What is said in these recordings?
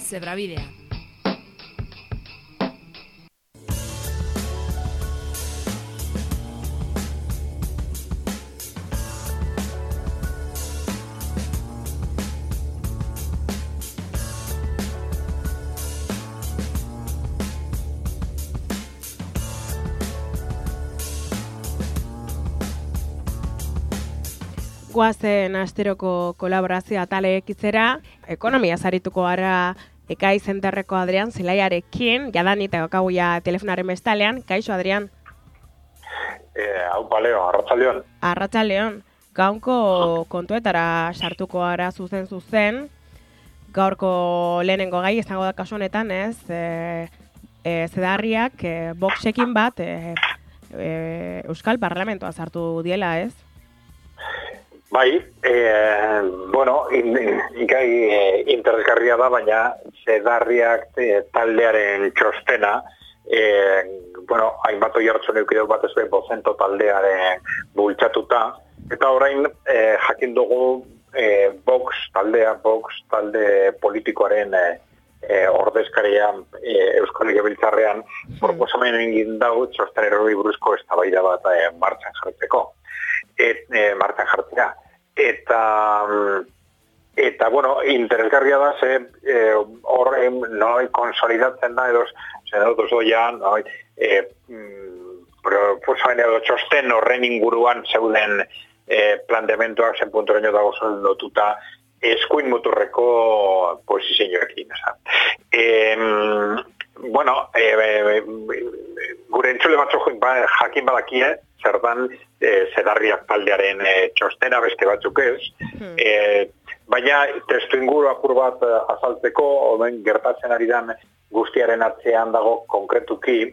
Zebrabidea. Goazen asteroko kolaborazioa ataleek itzera, ekonomia zarituko gara Ekai Zenterreko Adrian Zelaiarekin, jadanita gaukaguia telefonaren bestalean. Kaixo, Adrian? Haupa, Leo, arratzaldeon. Arratzaldeon. Gaunko kontuetara sartuko gara zuzen. Gaurko lehenengo gai izango da kasu honetan, ez? Zedarriak Voxekin bat Euskal Parlamentoa sartu diela, ez? Bai, ikai interesgarria da, baina Zedarriak taldearen txostena, hainbat oihartzun eukideu bat ez behin bozento taldearen bultzatuta, eta orain jakin dugu Vox talde politikoaren ordezkaria Euskal Legebiltzarrean proposamen egin dago txosten erori buruzko eztabaida bat martxan jartzeko. Martxan jartzea. Eta interesgarria da, horren konsolidatzen da, edo proposamen edo txosten horren inguruan zeuden planteamentuak zen puntoreño dago zen lotuta eskuin muturreko posizioekin. Gure entzule batzuk jakin badakie, zertan Zedarriak taldearen txostena beste batzuk ez. Baina testu inguru apur bat azaltzeko, omen gertatzen ari dan guztiaren atzean dago konkretuki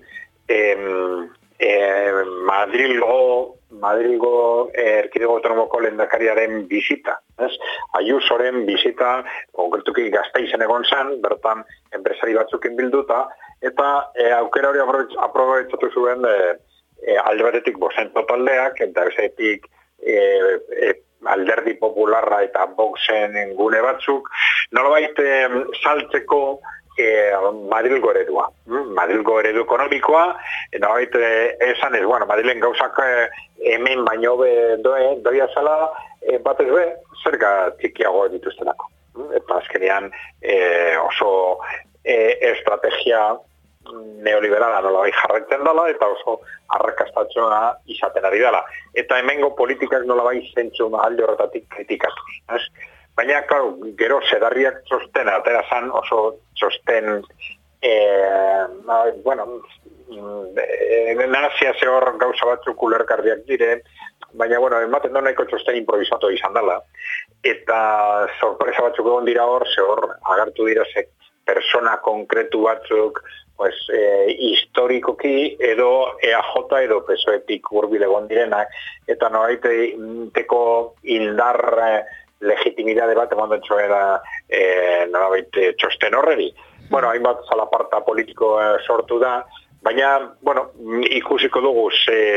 Madrilgo erkidego autonomoko lehendakariaren bizita. Ayusoren bizita, konkretuki Gasteizen egon zen, bertan enpresari batzukin bilduta, eta aukera hori aprobetxatu zuen alde batetik Bozento taldeak, eta ezetik Alderdi Popularra eta Voxen gune batzuk, nolabait saltzeko Madrilgo eredua. Madrilgo eredu ekonomikoa, nolabait esan ez, Madrilen gauzak hemen baino doia zela, bat ez be, zerga txikiago dituztenako. Eta azkenean oso estrategia neoliberala nolabait jarraitzen dela, eta oso arrakastatzuna izaten ari dela. Eta hemengo politikak nolabait zentzu alde horretatik kritikatuz. Baina, gero Zedarriak txosten, atera zan oso txosten, nazia zehor gauza batzuk ulerkarriak dire, baina, ematen da nahiko txosten improvisatu izan dela. Eta sorpresa batzuk egon dira hor, zehor agartu dira persona konkretu batzuk, historikoki edo EAJ edo PSOEtik hurbil egon direnak, eta noraiteko indar legitimidade bat eman txoera txosten horreri. Hainbat zalaparta politiko sortu da, baina, ikusiko dugu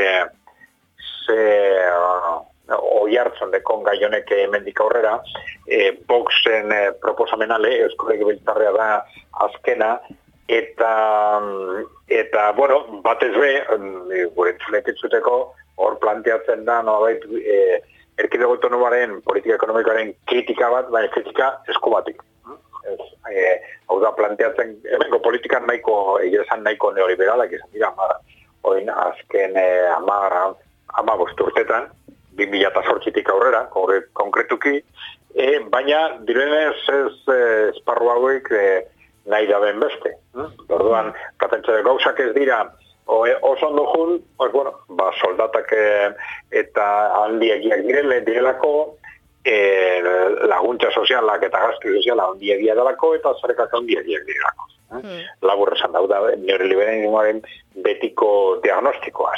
oihartzun dekon gai honek hemendik aurrera, Voxen proposamenale, Euskal Legebiltzarrea da azkena, eta batez be, gure entzulekituzteko, hor planteatzen da, erkidego autonomaren politika ekonomikoaren kritika bat, baina kritika esku batik. Hau da, planteatzen, hemengo politikan egesan nahiko neoliberalak izan dira, azken 15 urtetan, 2008tik aurrera, konkretuki, baina direnez esparru hauek nahi daben beste. Orduan, platentzare gauzak ez dira, oso ondo jun, soldatak eta handiegiak direlako, laguntza sozialak eta gastu soziala handiegia delako, eta zarekak handiegiak direlako. Labur esan da, neoliberalismoaren betiko diagnostikoa.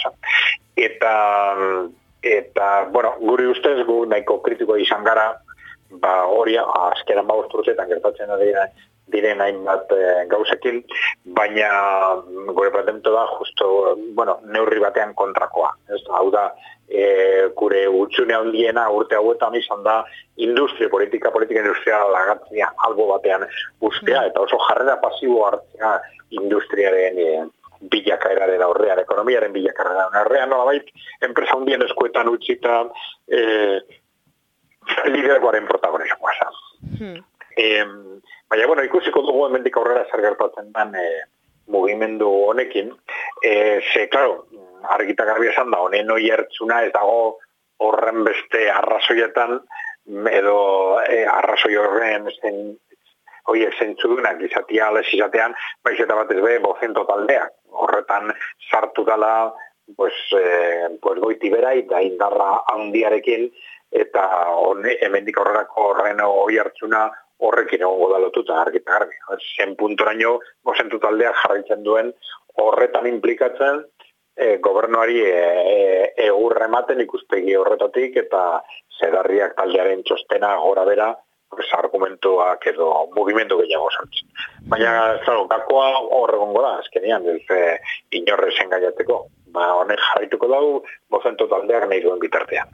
Eta, guri ustez, gu nahiko kritiko izan gara, hori azkeran 5 urteetan gertatzen da diren hainbat gauzekin, baina gure planteamendu da justo, neurri batean kontrakoa. Hau da, gure utxune handiena urte hauetan izan da politika industriala lagatzea albo batean ustea, eta oso jarrera pasibo hartzea industriaren bilakaeraren aurrean, ekonomiaren bilakaeraren aurrean, nolabait, enpresa hundien eskuetan utzita lidergoaren protagonismoa esan. Baina, ikusiko dugu hemendik aurrera zer gertatzen den mugimendu honekin. Claro, argita garbi esan da, honen hoi hartzuna ez dago horren beste arrazoietan, edo arrazoi horren horiek zentzudunak izatea, izatean, baiz eta batez be, bozento taldeak. Horretan sartu dela, goiti bera eta indarra handiarekin, eta hemendik aurrerako horren hoi hartzuna horrekin egongo da lotuta argita garbi. 100 puntoraino bozento taldeak jarraitzen duen horretan implikatzen, gobernuari egurra ematen ikuspegi horretatik eta zedarriak taldearen txostena gora bera argumentuak edo mugimendu gehiago sortzen. Baina, gakoa horregongo da, azkenean, inorrez engaiateko. Honek jarraituko dugu, bozento taldeak nahi duen bitartean.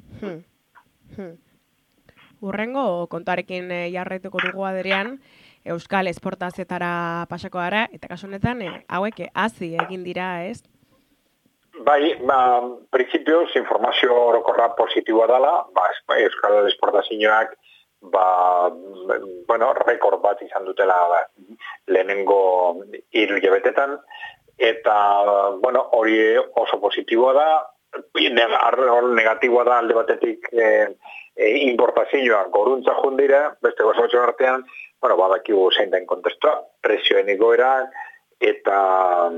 Urrengo kontuarekin jarraituko dugu Adrian, Euskal esportazioetara pasako gara, eta kasu honetan hauek hazi egin dira, ez? Bai, prinsipioz informazio orokorra positiboa dela, Euskal esportazioak rekord bat izan dutela lehenengo 3 hilabetetan, eta hori oso positiboa da, negatiboa da alde batetik importazioa goruntza jundira, beste gozatxo artean, badakigu zein den kontestua, presioen igoera, eta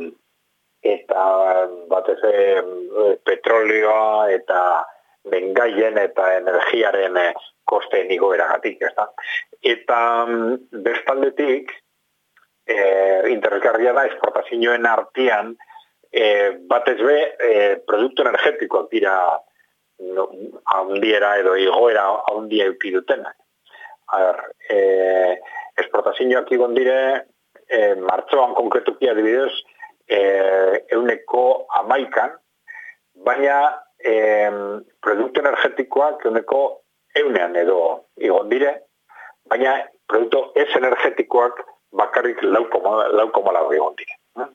batez petrolioa eta bengaien eta energiaren kosteen igoeragatik, ez da. Eta bestaldetik, interesgarria da esportazioen artean, batez be, produktu energetikoak dira handiera edo igoera handia eukidutenak. Esportazioak igon dire, martxoan konkretuki adibidez, 11%, baina produktu energetikoak 100% edo igon dire, baina produktu ez energetikoak bakarrik 4,4 igon dire.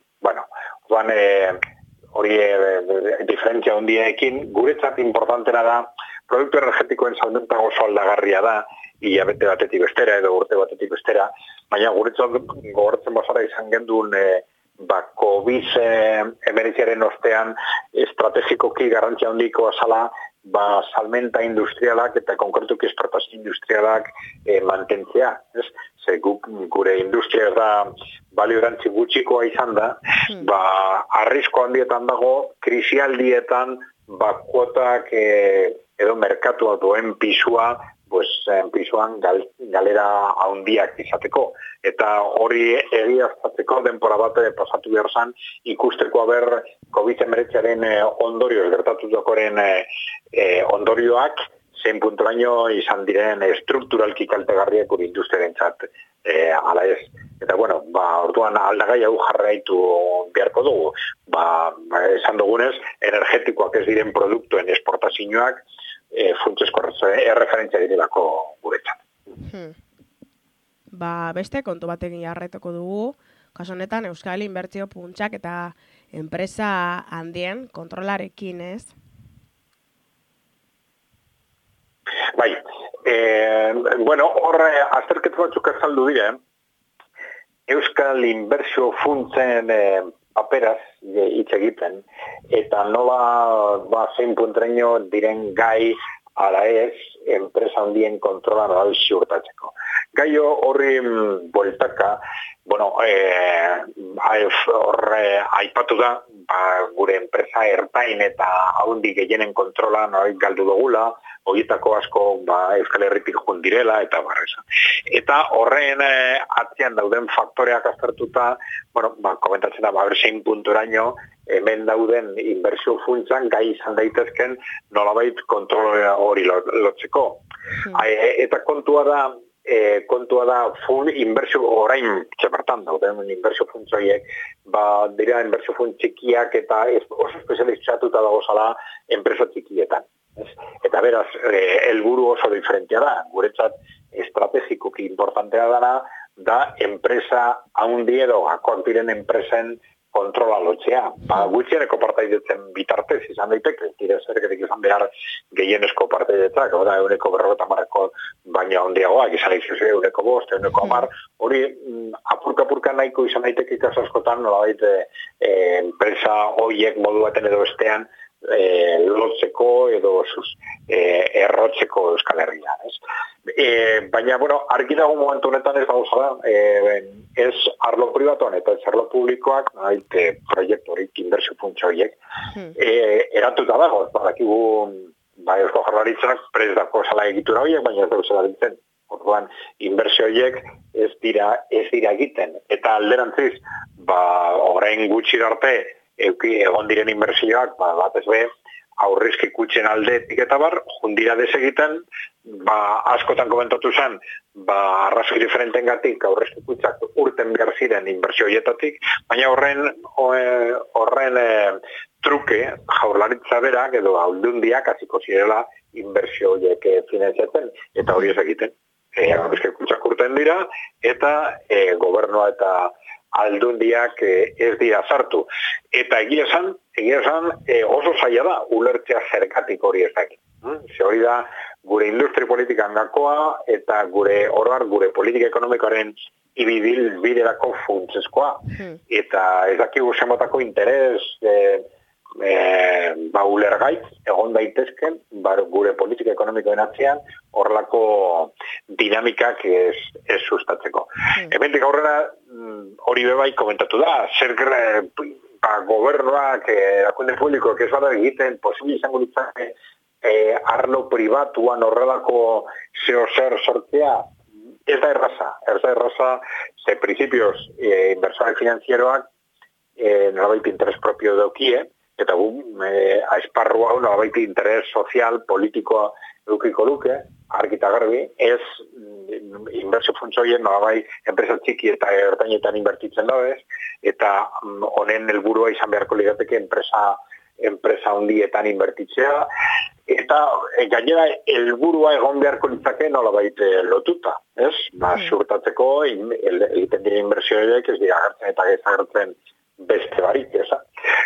Hori diferentzia handiekin, guretzat importantena da, produktu energetikoen salmenta oso aldagarria da, hilabete batetik bestera edo urte batetik bestera, baina guretzat gogoratzen bazara izan gendun COVID-19 ostean estrategikoki garrantzia handiko azala salmenta industrialak eta konkretuki esportazio industrialak mantentzea. Gure industria da balio-erantzi gutxikoa izan da, arrisko handietan dago, krisialdietan kuotak edo merkatua duen pisua, pisuan galera handiak izateko. Eta hori egiaztatzeko denpora bat pasatu behar zan, ikusteko haber COVID-19 ondorioz gertatutakoren ondorioak, zein puntoraino izan diren strukturalki kaltegarriak gure industriarentzat ala ez. Eta orduan aldagai hau jarraitu beharko dugu. Esan dugunez, energetikoak ez diren produktuen esportazioak funtsezko erreferentzia direlako guretzat. Beste kontu batekin jarraituko dugu, kasu honetan Euskal Inbertsio Funtsak eta enpresa handien kontrolarekin, ez? Bai, hor azterketu batzuk azaldu dira, Euskal Inbertsio Funtsen paperaz hitz egiten, eta nola zein puntraino diren gai ala ez enpresa handien kontrola nolal ziurtatzeko. Gai horri bueltaka, aipatu da, gure enpresa ertain eta haundi gehienen kontrola nolait galdu dugula, horietako asko Euskal Herritik joan direla, eta barreza. Eta horren atzean dauden faktoreak aztertuta, komentatzen da, zein puntoraino, hemen dauden inbertsio funtsan gai izan daitezken nolabait kontrol hori lotzeko. Eta kontua da, kontua da full inbertsio orain txapartan dauden inbertsio funtsoiek, dira inbertsio funt txikiak eta oso espezializatuta dago zala enpresa txikietan. Eta beraz, helburu oso diferentia da, guretzat estrategikoki importantea da enpresa haundi edo gakoak diren enpresen kontrola lotzea. Gutxieneko partaidetzen bitartez izan daiteke, tira zerketik izan behar gehienezko partaidetzak, oda euneko 50 baina handiagoak izan daiteke euneko 5, euneko 10, hori apurka nahiko izan daiteke ikaso askotan, nolabait enpresa horiek modu baten edo bestean lotzeko edo errotzeko Euskal Herrian, ez? Baina, argi dago momentu honetan ez dago zara, ez arlo pribatuan eta ez arlo publikoak, proiektu horik, inbertsio funtsa horiek, eratuta dago, badakigu Eusko Jaurlaritzak prest dako zala egitura horiek, baina ez dago zela ditzen. Orduan, inbertsio horiek ez dira egiten. Eta alderantziz, orain gutxi arte, egon diren inbertsioak, bat ez be, aurrizki kutxen aldetik eta jundira desegiten, askotan komentatu zen, arrazoi diferenten gatik, aurrizki kutxak urten behar ziren inbertsio hietatik, baina horren truke, Jaurlaritza berak edo Aldundiak hasiko zirela inbertsio horiek finantziatzen, eta hori ez egiten. Aurrizki kutxak urten dira, eta gobernua eta Aldundiak ez dira sartu. Eta egia esan, oso zaila da ulertzea zergatik hori ez dakit. Ze hori da gure industri politikan gakoa eta gure politika ekonomikoaren ibibilbiderako funtsezkoa. Eta ez dakigu zenbatako interes ulergaitz egon daitezken gure politika ekonomikoen atzean horrelako dinamikak ez sustatzeko. Hemendik aurrera hori bebai komentatu da, zer gobernuak, erakunde publikoak ez bada egiten posible izango ditzake arlo pribatuan horrelako zer sortzea, ez da erraza, ze principios inversores finanzieroak nolabait interes propio daukie, eta esparru hau nolabait interes sozial, politikoa edukiko luke, argita garbi, ez inbertsio funtsoien nolabait enpresa txiki eta ertainetan inbertitzen dabez, eta honen helburua izan beharko lirateke enpresa handietan inbertitzea, eta gainera helburua egon beharko litzake nolabait lotuta, ez? Ziurtatzeko egiten dira inbertsioiek ez dira agertzen eta ezagertzen beste barik, eza?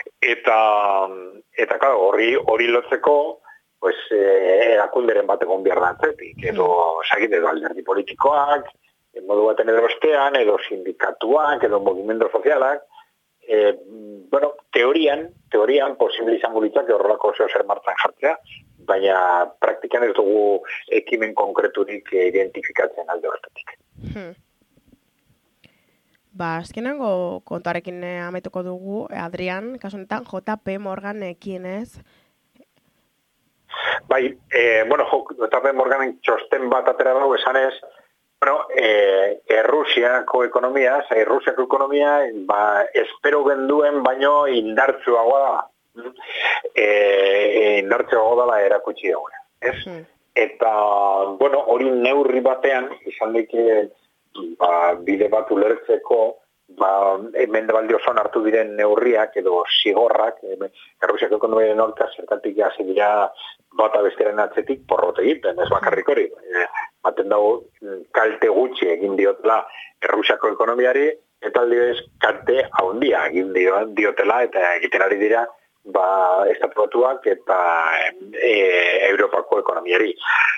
Eta claro, hori lotzeko, erakunderen bat egon behar da atzetik, edo alderdi politikoak, modu baten edo bestean, edo sindikatuak, edo movimendu sozialak, teorian posible izango litzake horrelako zer martzan jartzea, baina praktikan ez dugu ekimen konkreturik identifikatzen alde horretatik. Azkenengo kontuarekin amaituko dugu, Adrian, kasu honetan, JP Morgan ekinez. JP Morganen txosten bat atera dago esanez, Errusiako ekonomia, espero genduen baino indartsuagoa da. Indartsuagoa dela erakutsi dagoena, ez? Eta, hori neurri batean, izan dike bide bat ulertzeko, Mendebaldi osoan hartu diren neurriak edo zigorrak, Errusiako ekonomiaren aurka zergatik hasi dira bata besteren atzetik porrot egiten, ez bakarrik hori. Baten dago kalte gutxi egin diotela Errusiako ekonomiari, eta aldibez kalte handia egin diotela eta egiten ari dira estatu batuak eta Europako ekonomiari.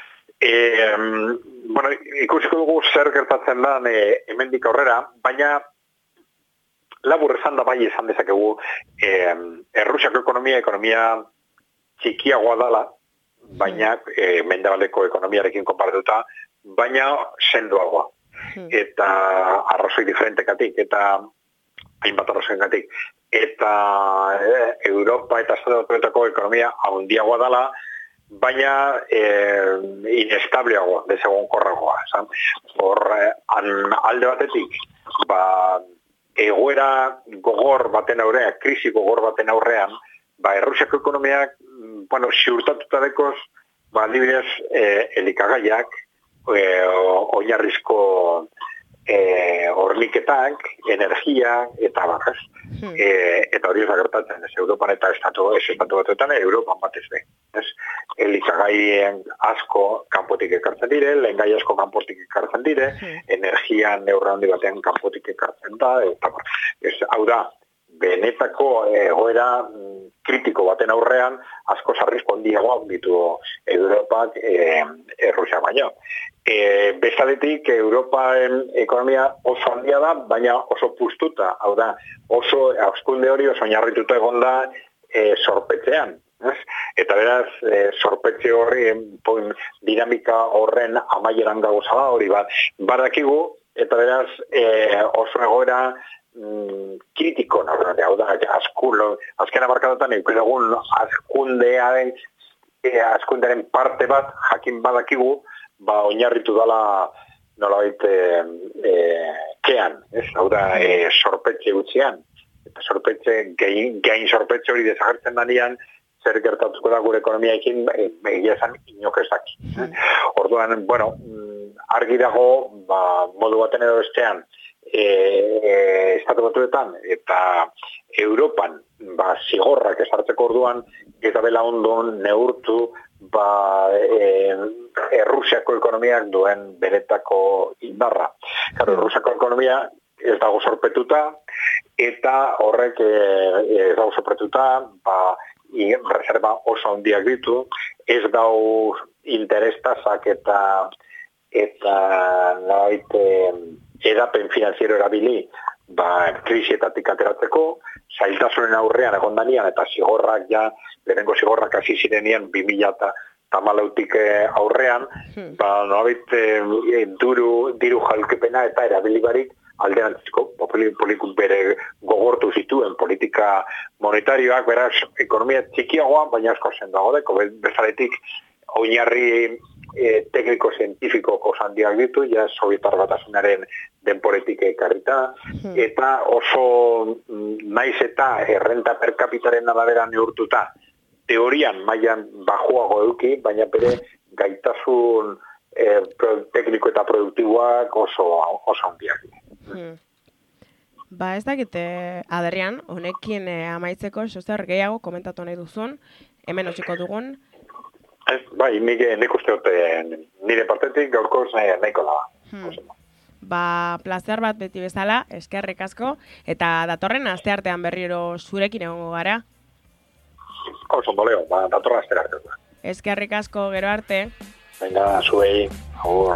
Ikusiko dugu zer gertatzen da hemendik aurrera, baina labur esan da bai esan dezakegu Errusiako ekonomia txikiagoa dela, baina Mendebaldeko ekonomiarekin konparatuta, baina sendoagoa. Eta arrazoi diferentekatik, eta hainbat arrazoengatik. Eta Europa eta Estatu Batuetako ekonomia handiagoa dela, baina inestableagoa, desegonkorragoa. Alde batetik, egoera gogor baten aurrean, krisi gogor baten aurrean, Errusiako ekonomiak, ziurtatuta dekoz, adibidez, elikagaiak, oinarrizko horniketak, energia, eta barrez. Eta hori gertatzen, ez Europan eta estatu batuetan, Europan batez be. Elizagaien asko kanpotik ekartzen dire, lehengai asko kanpotik ekartzen dire, energia neurra handi batean kanpotik ekartzen da, eta hau da, benetako egoera kritiko baten aurrean asko sarrizko handiagoak ditu Europak Rusia baino. Bestaletik, Europaen ekonomia oso handia da, baina oso puztuta, hau da, oso hauskunde hori oso oinarrituta egon da sorpetzean. Eta beraz, sorpetze horri dinamika horren amaieran gauza da hori badakigu, eta beraz oso egoera kritiko nagoen, hau da, azken abarkadatan egun askundearen parte bat jakin badakigu, oinarritu dela nolabait kean, hau da, sorpetxe gutxian, eta sorpetxe, gain sorpetxe hori desagertzen danean, zer gertatuko da gure ekonomiaekin, egia esan inok ez daki. Orduan, bueno, argi dago, modu baten edo bestean, estatu batuetan eta Europan zigorrak esartzeko orduan eta bela ondo neurtu Rusiako ekonomiak duen benetako indarra. Rusiako ekonomia ez dago sorpetuta eta horrek ez dago sorpetuta reserva oso handiak ditu, ez dau interestazak eta edapen finanziero erabili krisietatik ateratzeko, zailtasunen aurrean egondanian eta zigorrak lehenengo zigorrak hasi zirenean 2014 aurrean, diru jalkepena eta erabili barik alderantziko, politikun bere gogortu zituen politika monetarioak, beraz, ekonomia txikiagoa, baina asko sendago deko, bezaletik oinarri tekniko-zientifiko handiak ditu, Sovietar Batasunaren denporetik ekarrita, eta oso naiz eta errenta per capitaren arabera neurtuta, teorian mailan bajuago eduki, baina bere gaitasun tekniko eta produktiboak oso handiak. Ez dakite, Adrian, honekin amaitzeko, zer gehiago komentatu nahi duzun, hemen utziko dugun. Bai, nik uste dut nire partetik gaurkoz nahiko da. Plazer bat beti bezala, eskerrik asko, eta datorren asteartean berriro zurekin egongo gara. Oso doleo, datorren asteartean. Eskerrik asko, gero arte. Venga, zuei, agur.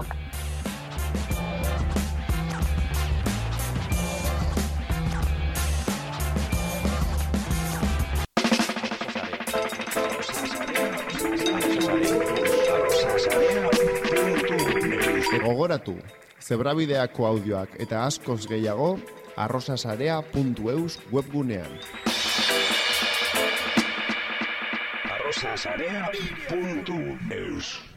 Gogoratu, Zebrabideako audioak eta askoz gehiago arrosasarea.eus webgunean. arrosasarea.eus